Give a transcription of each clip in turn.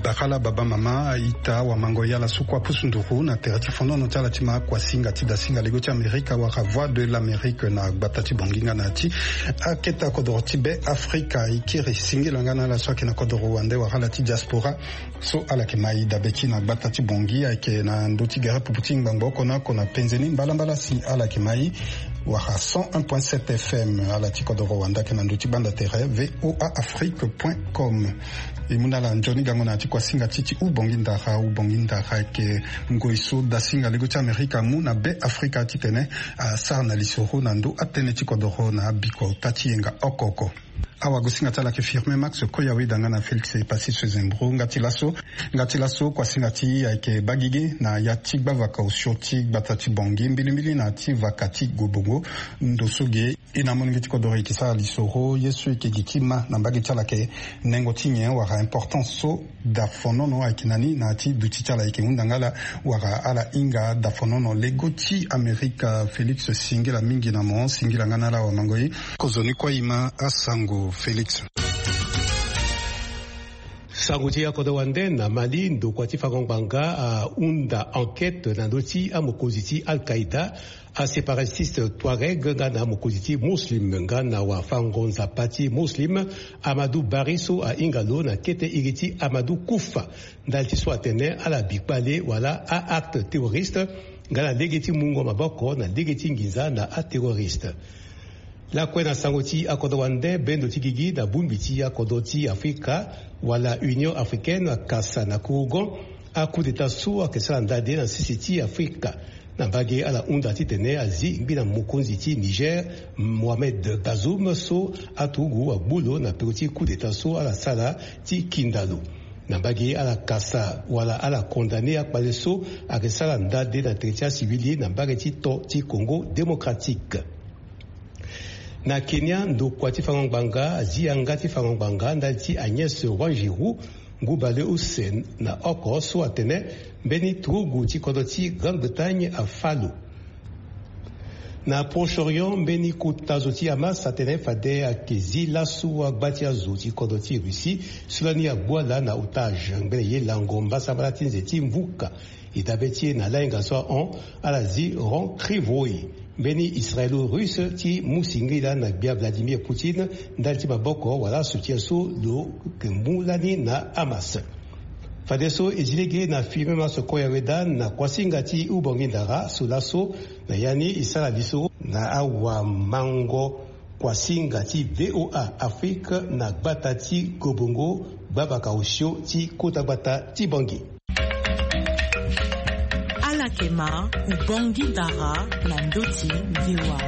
Takala baba mama ita wa mangoya la sukwa pusunduru na terati fono no tala tima kwa singa tida singa legoti Amerika wa voix de l'Amérique na batati bonginga na ti aketa kodoro tibe Afrika ikiri singi langana la soki na kodoro wande wa halati diaspora so ala kemai dabeki na batati bongi ake na ndoti gara puputing bangoko na kona penzeni mbala si ala kemai wa 101.7 FM ala ti kodoro wanda ke na ndoti banda terre voaafrique.com imuna la njoni gango na ti kwa singa titi ubongindara ke ngoiso da singa legoti Amerika mu na be Afrika titene a sarna lisoro na ndo atene ti kodoro na biko tati yenga okoko awa gusinga tala ke firme max koyawe danga na Felix e passé ce zembro ngati laso kwa singa ti ke bagige na ya tigba vaka ushoti batati bongi mbilimbili na ti vakati gobongo ndosoge ina mongi kodoro ki sa lisoro yesu ke gitima na bagi tala ke nengo tinye wa importance so da fonono akinani na ti duti tala ke undangala wa ala inga da fonono legoti Amerika Felix singila mingi na mo singila ngana la wa mangoi kozoni kwa ima asango Felix sanguti ya kodawande na Mali ndo kwa tifagongbanga unda enquête na doti a mokoziti Al-Qaïda a séparatiste Touareg ngana mokoziti muslim ngana wa fangonza pati muslim Amadou Bariso a ingalo na kete iriti Amadou Koufa ndalti swatene ala bikbale wala a acte terroriste ngana legeti mungo maboko na legeti ngiza na a terroriste la kwena sangoti akodowande bendo tigigi na bumbiti akodoti Afrika wala Union africaine kasa na kugo a coup d'état sua kesala ndade na sisiti Afrika na bage ala unda titene azi mbina mukonzi ti Niger Mohamed Bazoum so atugu wa bulo na petit coup d'état sua ala sala ti Kindalo na bage ala kasa wala ala condamné a paleso a kesala ndade na territoire civil na bage ti to ti Congo démocratique na Kenya ndo kwa tifangongbanga zianga tifangongbanga ndalti Agnès Wanjiru ngubale usen na oko so atene beni trugu ti kodoti Grande-Bretagne a Falo na Proche-Orient beni kutazoti Hamas atene fade a kezi la suwa gbatia zoti kodoti Russie sulani a bwala na otage ngbele langomba sabalatinze timvuka idabeti na lainga so on alazi ron krivoi beni israélo-russe ti musingila na bia Vladimir Poutine ndalti maboko wala soutien so lo kembulani na Hamas fadeso ezilege na filme maso koyaweda na kwasinga ti ubongindara solaso na yani isala biso na awa mango kwasinga ti VOA Afrique na gbata ti Gobongo babaka osio ti kota gbata ti bongi Alakema ubongi dara na ndoti VOA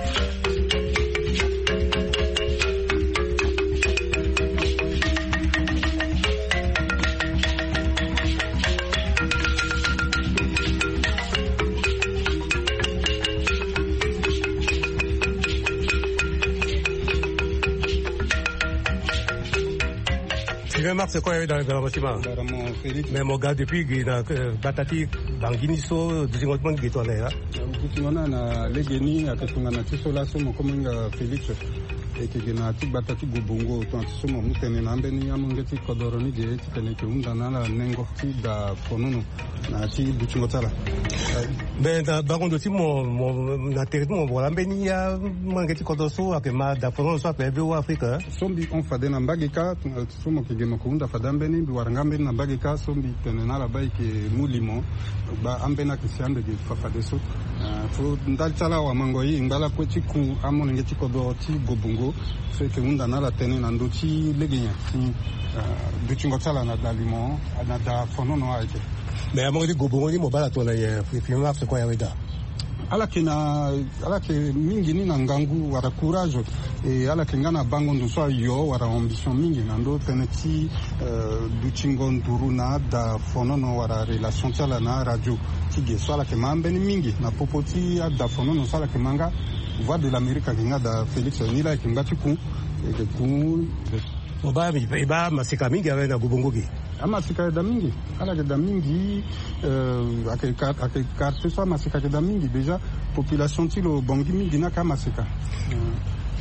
Mars quoi dans le bâtiment mais mon gars depuis batati bangini so dizingotman gitole ya kutingana na legeni akatungana tisola so mokomenga Felix ekegena ti batati gobongo to somo mutene na mbeni amongeti kodoroni je titene ke undana na nengo ti da fonono na ti buchingotala ben da bagondo ti mo na territoire mo wala mbeni ya mangeti kodoso akema da fonono so pe be Afrika sombi on fade na mbagika somo ke gema ko unda fada mbeni bi waranga mbeni na mbagika sombi tene na la bai ke mulimo ba ambena ke siande ge fade so fo ndalchala wa mangoyi ngala ko ti ku amone ngeti kodo ti gobongo so ke unda na la tene na ndoti legenya ti buchingotala na dalimo na da fonono aike mais à mon avis gobongo ni mobala to na ye film c'est quoi yaweda ala ke mingi ni na ngangu wara courage e ala ke ngana bango ndo so yo wara ambition mingi na ndo teneti duchingo nduru na da fonono wara relation tala na radio tige so ala ke mambe ni mingi na popoti da fonono sala ke manga voix de l'Amérique kinga da Felix ni la kingati ku e ke ku obabi iba masika mingi na gobongo gi amasika da mingi ala da mingi ake carte so amasika da mingi déjà population tilo bongi mingi na ka masika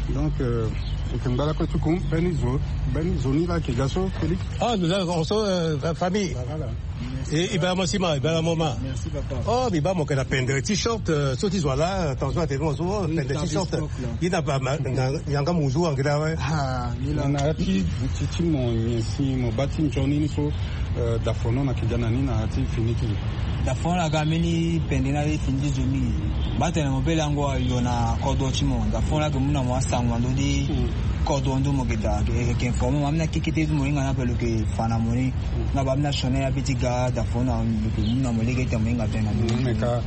Donc Kembala Kotukum, Zoni là qui gaso, Félix. Ah, nous avons la famille. Et il va Mossima, il va Moma. Merci papa. Oh, il va mon qu'elle a peint de t-shirt, sautis voilà, attention à tes mots, peint de t-shirt. Il n'a pas, il y a un mouzou en grave. Ah, il en a petit, mon bâtiment Johnny, so, d'afono na kijana nina ati finiti. D'afono la gamini pendina les findi Johnny. Batena mobile yango yona kodo chimo. D'afono la gamuna mo sangwa ndodi kodo ndo mo geda ke informe mamna kikite mo inga na pelo ke fana moni na bamna shone ya bitiga d'afono ke muna mo lege tamo inga tena. Meka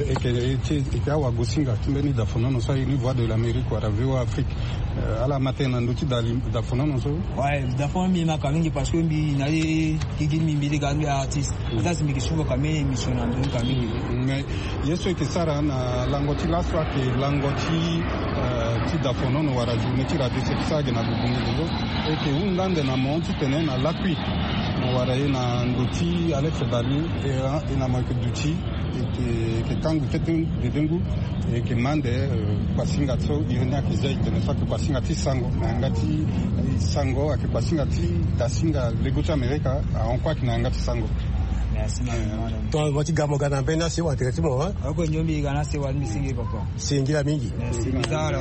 ke wa gosinga timbeni d'afono no sai ni voix de l'Amérique wa radio Afrique. Ala matena nduti d'afono no so. Ouais, d'afono mi makamingi parce que mi na kiki mi mbili gambi artiste. Ata simiki shuba kamene mission ndo kamingi. Mais yeso ke sara na langoti la soit que langoti ti d'afono no wara journée ti radio sage na bubungu et que ungande na monti tene na l'appui no wara na nduti Alex Dali et na manque d'outils et que kangu ketin de dengu et que mande pasinga so irenia ke zai tene sa que pasinga ti sango na ngati sango ake pasinga ti dasinga legocha America on croit que na ngati sango. Merci madame. Toi moi ti gamo gana pena si wa directement hein. Ako nyombi gana se wa misingi papa. Singira mingi. Merci bizarre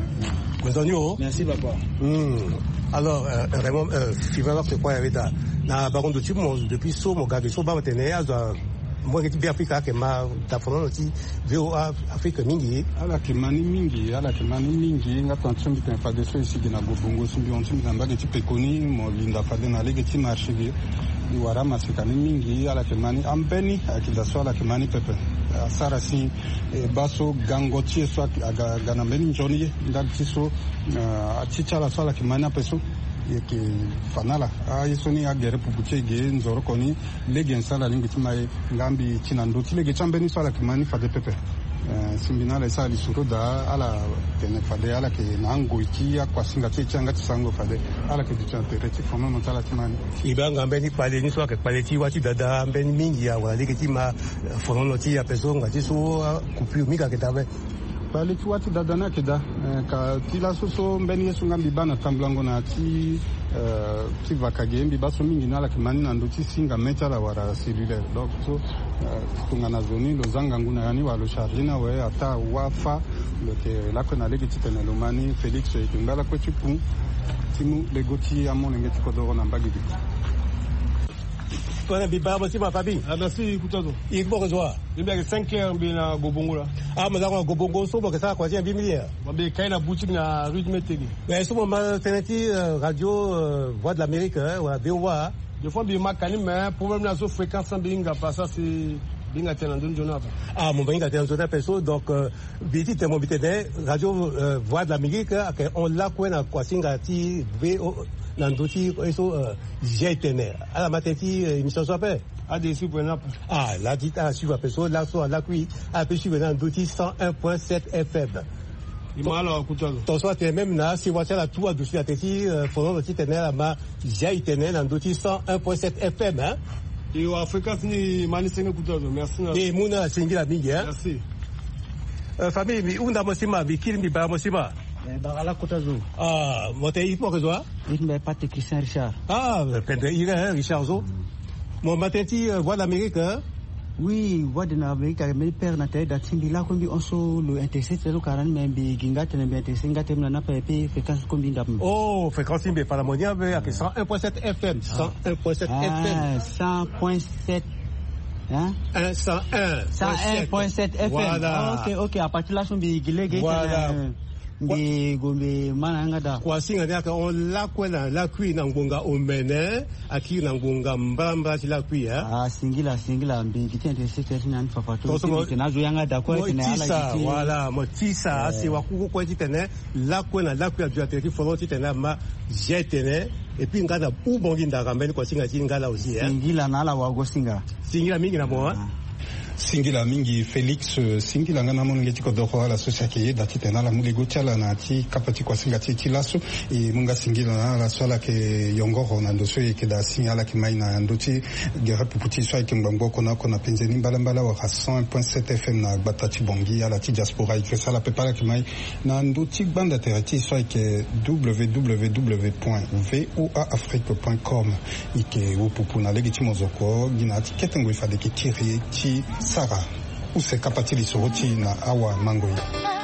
voilà. Merci papa. Alors vraiment Fiva c'est quoi avec ta na baron de tu depuis so mon gars de so ba tene azo moi qui bien Afrique que ma ta fono ti VOA Afrique mingi ala ke mani mingi ngata ntsumbi kan fa de so ici na gobongo sumbi on sumbi na mbage ti pekoni mo linda fa de na lege ti marché ni wara masikani mingi ala ke mani ambeni akida so ala ke mani pepe sara si baso gangoti so gana mbeni njoni ndati so achichala so ala ke mani apeso yeke fanala isoni agere pubuche ge nzoro koni lege nsala lingiti mai ngambi chinandoti lege chambeni so ala ke mani fa de pepe simbinala isa lisuro da ala tene fade ala ke nango ikia kwa singa changa chisango fade ala ke dichante reti fono no tala timani ibanga mbeni pale ni so ke pale ti wati dada mbeni mingi ya wala lege ti ma fono no ti ya peso ngati so kupiu mika ke tabe pale ti wati dada na keda ka tila so mbeni yesu ngambi bana tamblango na ti ti vakagembi baso mingi nala ke mani na ndoti singa metala wara cellulaire donc so tungana zoni lo zanga nguna yani walo charge na we ata wafa le ke la kona legi titene lo mani Felix et ngala ko tipu timu legoti amon ngeti ko do na mbagi Toi biba aussi ma famille. Ah merci kutazo. Il faut rejoindre. Il y a 5 heures na gobongo là. Ah mais là gobongo so que ça quoi j'ai bien milliard. Babe kaina boutique na rue de Metegi. Mais ce moment teneti radio Voix de l'Amérique ou VOA. Des fois bi makani mais problème la so fréquence binga pas ça c'est binga tenandon jona. Ah mon binga tenandon perso donc biti te mobité radio Voix de l'Amérique on l'a quoi na quoi singa ti VO Nandoti eso jetene ala mateti émission soit fait a des suivre ah la dit à suivre perso là so la kui a peut suivre Nandoti 101.7 FM il m'a alors kutalo to soit même na si voiture la tout dessus la teti fono ti tenela ma jetene Nandoti 101.7 FM hein et au Africa ni manisenga kutalo merci et muna singila mingi hein merci famille mi unda mosima bikiri mi ba mosima Bagala Kotazo. Ah, moté il faut que toi. Il n'est pas Christian Richard. Ah, pendre il est Richard Zo. Mon matenti Voix d'Amérique hein? Oui, Voix de l'Amérique mais père na tête d'atimbi là comme on so le intercité le 40 mais bi gingat na bi intercité ngate na pa pe fréquence comme ndam. Oh, fréquence bi par la monia avec 101.7 FM, 101.7 FM. 100.7 hein 101.7 FM. Voilà. OK, à partir là son bi gilege. Voilà. Gombe manangada kwa singa yake on la kwena la kui na ngonga omene aki na ngonga mbamba ti la kui ah singila mbi kitende secteur nan fafato tena zo yanga da kwa tena ala kiti voilà motisa si wakuko kwa tena la kwena la kui a tu folo tena ma jetene et puis ngada ubongi ndaka mbele kwa singa ngala aussi singila na ala wago singa mingi na moi singila mingi Felix singila ngana mo ngeti ko doho ala société dati tena la mulego chala na ti kapati kwa singa ti laso e munga singila na la swala ke yongoro na ndo so ke da signala ki mai na ndo ti gera puputi so ke ngongo kona penzeni mbala wa 100.7 FM na batati bongi ala ti diaspora ke sala pepala ki mai na ndo ti banda terati so ke www.voaafrique.com ike upupu na legiti mozoko gina ti ketengo ifade ki kiri ti Sara use kapati li soroti na awa mangoi.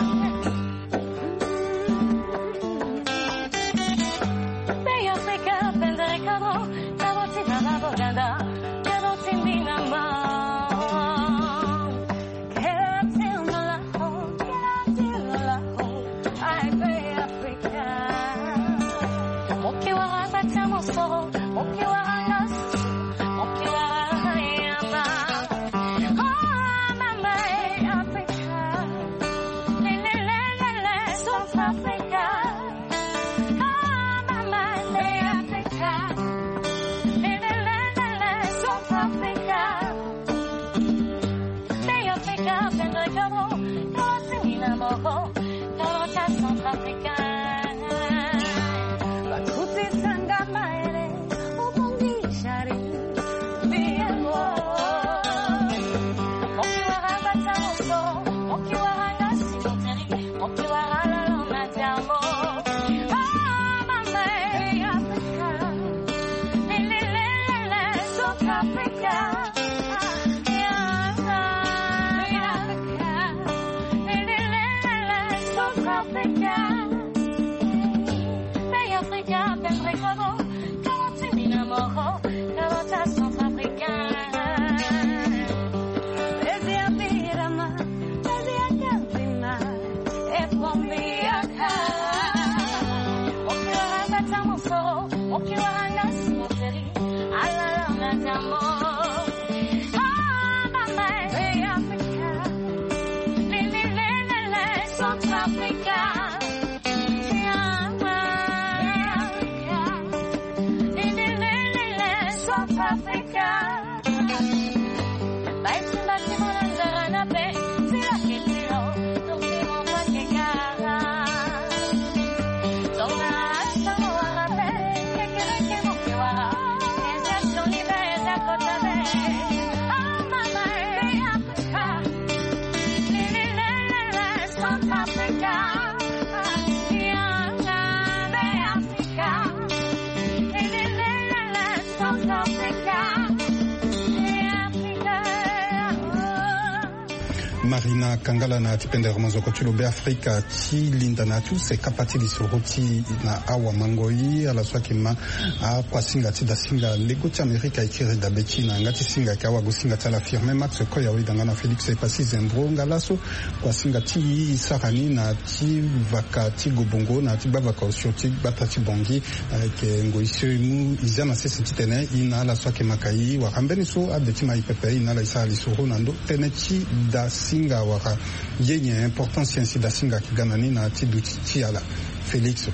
Marina Kangala na tipende romanzo kochulo be Afrika ti linda na tu se kapati li soroti na awa mangoi ala swaki ma a kwa singa ti da singa lego ti Amerika ikiri da beti na ngati singa ka wa go singa ta la firme Max ko ya wi na Felix e pasi zembro ngalaso kwa singa ti sarani na ti vaka ti gobongo na ti bavaka oshoti batati bongi ke ngoisho mu izana sese ti tene ina ala swaki makai wa kambeni so abeti mai pepe ina la isa li soro nando tene ti da singa waka yenye importance ainsi da singa ki ganani na ti duti ala Felix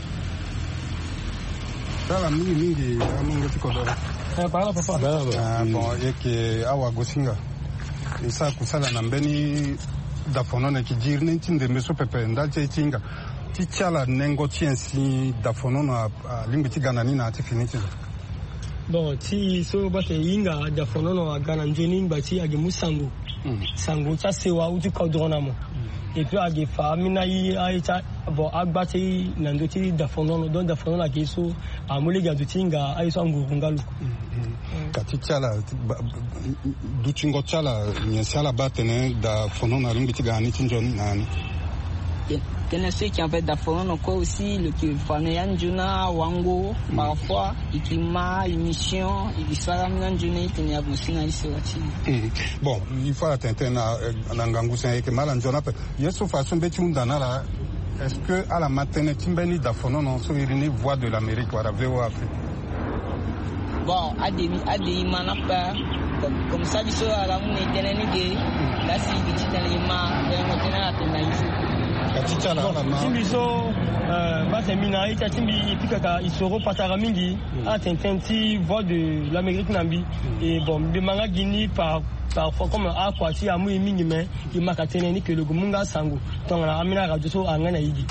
sala mingi amungo ti kodora parla papa bon yeke awa go singa isa kusala na mbeni da fonone ki jirne tinde meso pepe ndalche tinga ti chala nengo ti ainsi da fonono limbi ti ganani na ti finiti bon ti so bate inga da fonono a gana njeni bati age musango sango cha sewa uti kodrona mo et puis age fa mina yi aita bon agbati nandoti da fonono don da fonono age so amule ga dutinga aiso ngurungalu kati chala dutingo chala nyesala batene da fonono limbi ti gani tinjoni nani Kena ceux qui en fait d'affonon quoi aussi le qui fanéan juna wango parfois ikima émission ikisala mnanjune tenya busina isewati bon il faut atteindre na ngangu sen ke mala njona pe yeso façon beti undana la est-ce que à la matinée timbeni d'affonon so irini voix de l'Amérique wala VOA Afrique bon adi manapa comme ça biso ala mun tenenige la si ditana ima ya motena tenaisu Timbiso base mina ita timbi ipika isoro patara mingi atententi voix de l'Amérique nambi et bon bemanga Guinée parfois comme akwati amu mingi mais il makatene ni que le gumunga sangu tongana amina radio so angana yidi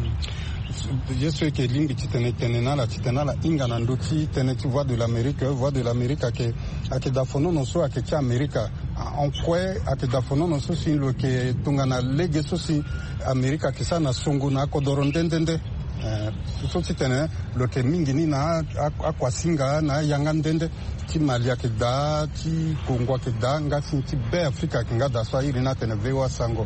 je sais que limbi titenena la inga nandoti teneti voix de l'Amérique ake dafono no so ake America en quoi ake dafono no so si lo ke tungana lege so si America ke sana songo na kodoro ndendende so titene lo ke mingi ni na akwasinga na yanga ndende ti Mali ake da ti Congo ake da nga ti be Africa ke nga da so iri na tene vewa sango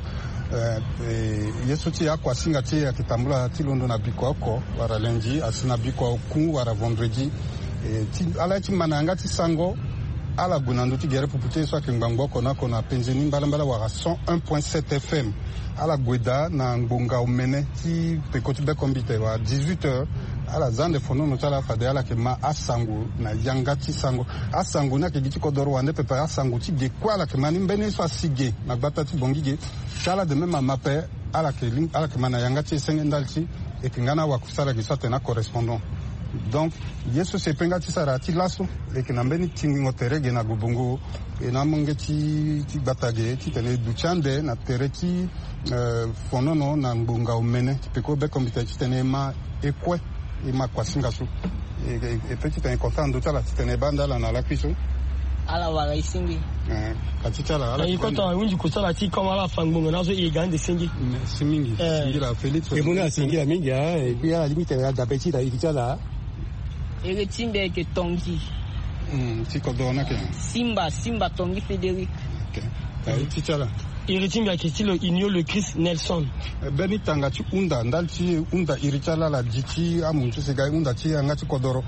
yesu ti akwasinga ti akitambula ti londo na biko oko wara lundi asina biko ku wara vendredi ti ala ti mananga ti sango ala gunando ti gere pupute so akengbango kona kona penzeni mbala wara 101.7 FM ala gweda na ngbonga omene ti pekoti be kombite wa 18h ala zande fono no tala fade ala ke ma asangu na yanga ti sango asangu na ke giti kodoro wande pepe asangu ti ge kwala ke mani mbene so asige na gbata ti bongige chala de même mape ala ke mana yanga ti senge ndalti e ke ngana wa kusala ke so tena correspondant donc yesu se penga ti sara ti laso e ke na mbeni tingi terege na gubungu e na monge ti batage ti tene duchande na tereti fonono na mbunga omene ti peko be kombite ti tene ma ekwe ima kwasinga su e petit tene kontando tala ti tene banda la na la piso ala wara isingi katitala ala ikota unji kusala ti kama la fangbongo nazo igande singi simingi singira Felix e mona singira mingi et puis à la limite la d'appétit da ikitala ere timbe ke tongi ti kodona ke simba tongi Frédéric titala iritimbi akitilo inyo le Chris Nelson beni tanga ti unda ndalti unda irichala la diti amuntu sigai unda ti anga ti kodoro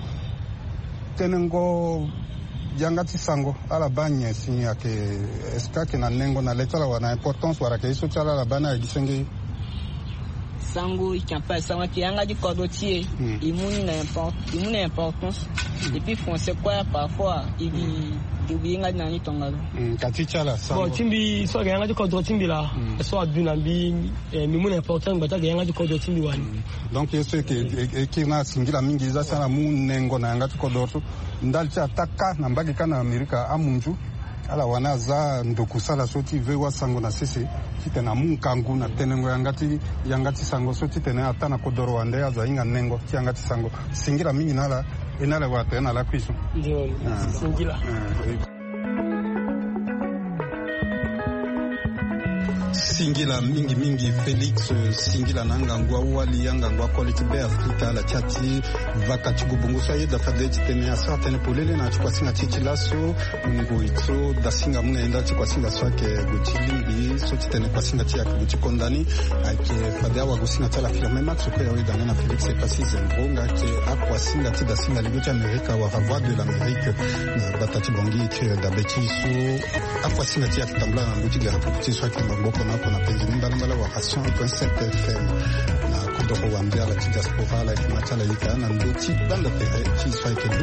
tenengo yanga ti sango ala banye si ake eska ke na nengo na letala wana importance wara ke iso chala la bana gisenge sango ikampa sango ki yanga di kodotier imuni na importance et puis français quoi parfois il yanga na ni tongalo katichala sango bon timbi so yanga di kodro timbi la so aduna bi mimuna important bata yanga di kodro timbi wani donc yeso ke na singila mingi za sana mu nengo na yanga di kodro ndalti ataka na mbagi kana Amerika amunju ala wana za ndokusala soti vewa sango na sisi titena munkangu na tenengo yangati sango soti tena atana kodoro wande aza inga nengo ti yangati sango singira mingi nala enala wate na la kwiso ndio singira singila mingi Felix singila nangangwa wali yangangwa quality be Africa la chati vakati gubungu saye da fadeti tene ya certaine polele na chikwa singa chichi laso ngo itso da singa muna enda chikwa singa swake guchilimbi so tene kwa singa tia guchi kondani ake fadea wa gusinga tala firme max ko ya wedanga na Felix epasi zembonga ke akwa singa ti da singa ligo cha Amerika wa voix de l'Amérique na batati bongi ke da betiso akwa singa tia kitambla na guchi ga puti swake mboko na kona penzi mbala wa 100.7 FM na kudoko wa mbia la diaspora la kimachala yika na ndoti banda pere qui soit que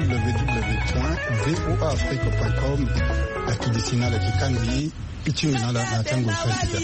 www.voafrique.com akidisina la kikandi ichina na tango festival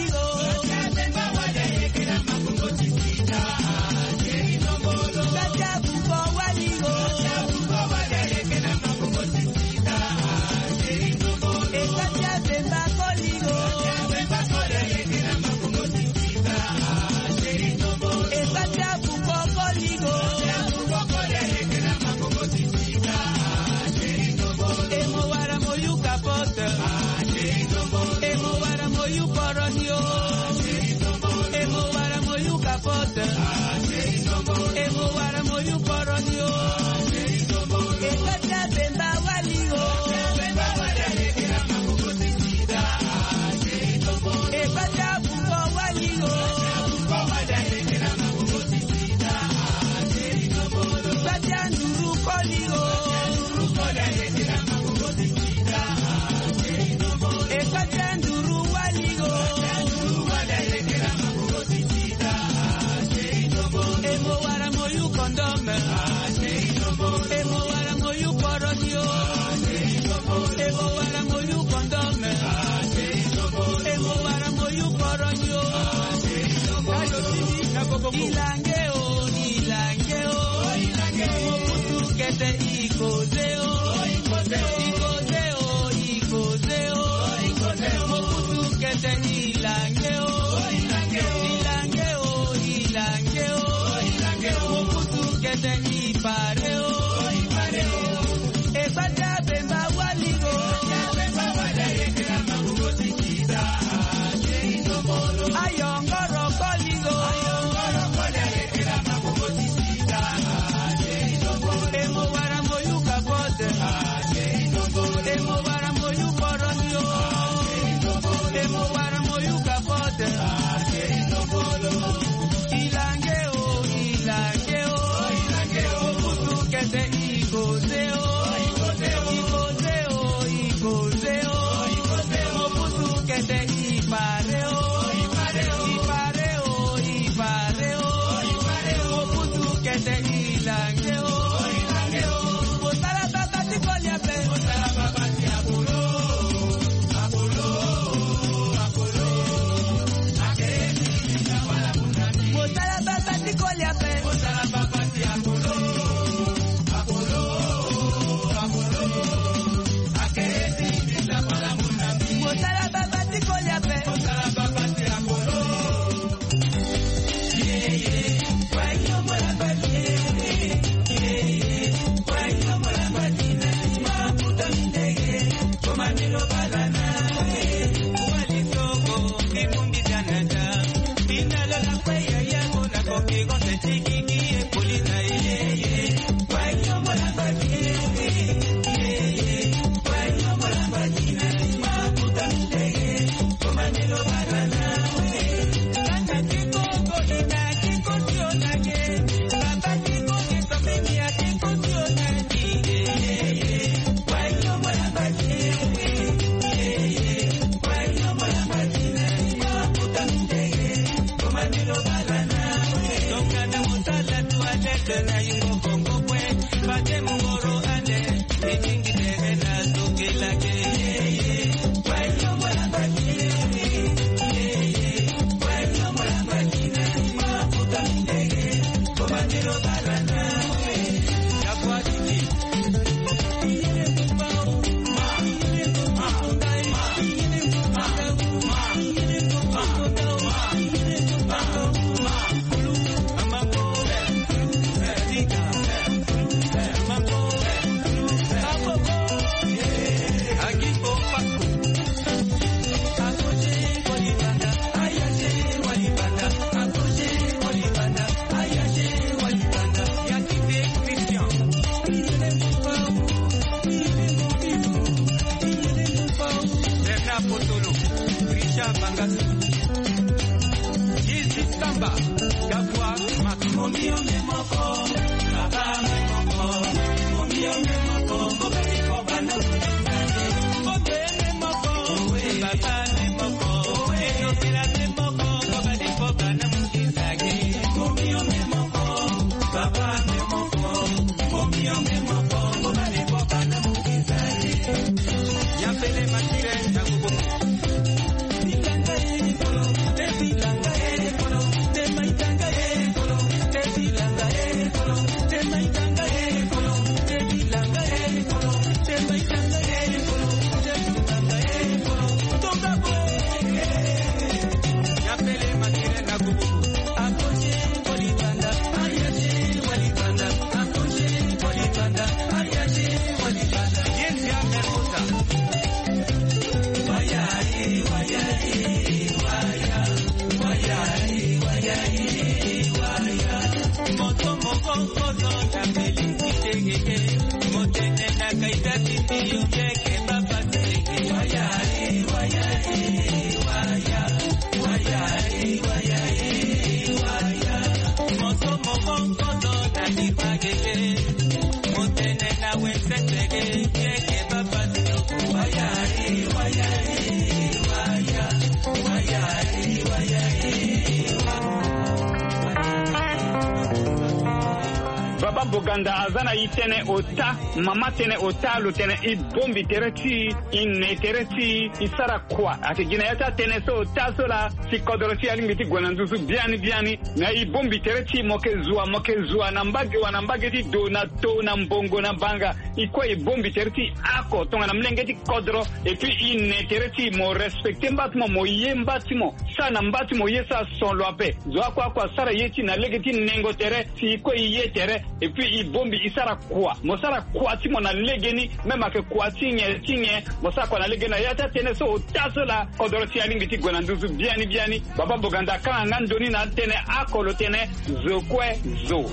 baba boganda azana itene ota mama tene ota lutene I bombi tereti inne tereti isara kwa ati gina yata tene so ota sola si kodorosi alingiti gwanandusu biani na I bombi tereti moke zua na mbage ti donato na mbongo na banga ikwa I bombi tereti ako tonga na mlengeti kodro et puis inne tereti mo respecte mbatimo mo yembatimo sana mbatimo yesa son loape zo kwa sara yeti na legeti nengo tere si ikwa iye tere et puis I bombi isara kwa mo sara kwa timo na legeni mema ke kwa tinye mo sara kwa na legena yata tene so tasola kodorosi alingiti gwanandusu biani baba boganda kanga ndoni na tene akolo tene zokwe zo.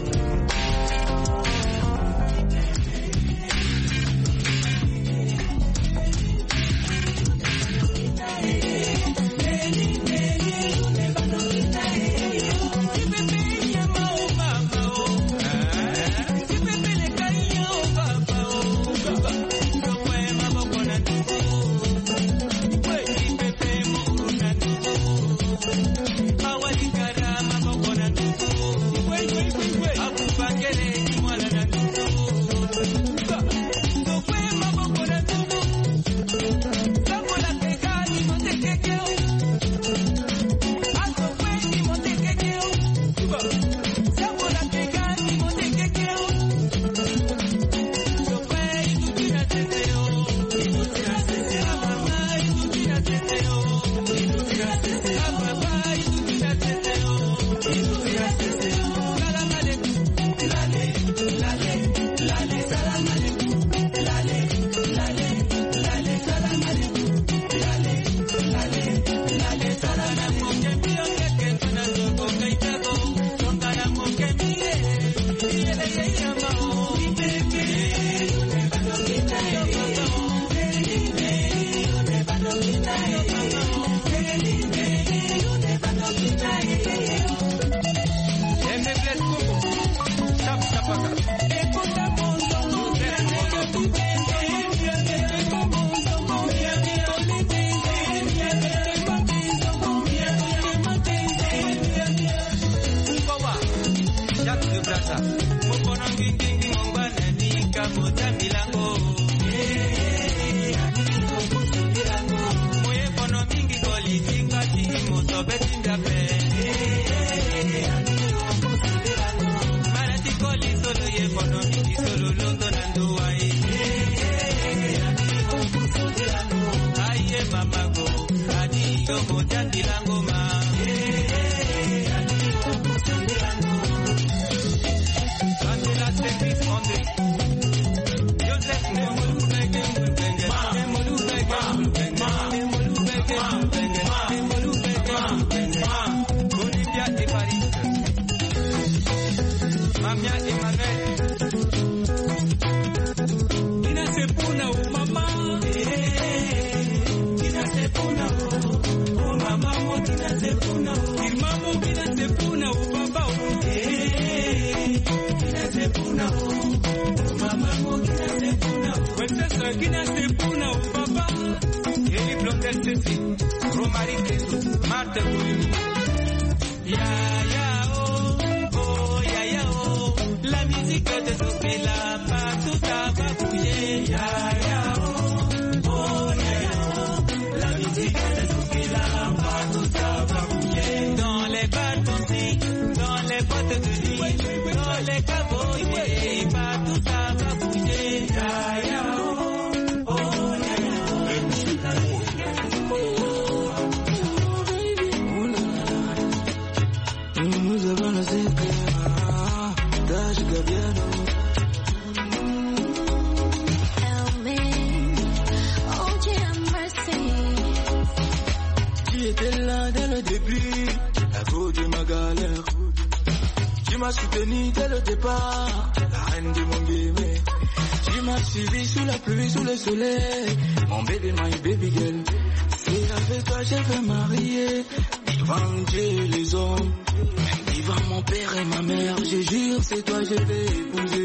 Devant mon père et ma mère, je jure, c'est toi je vais épouser.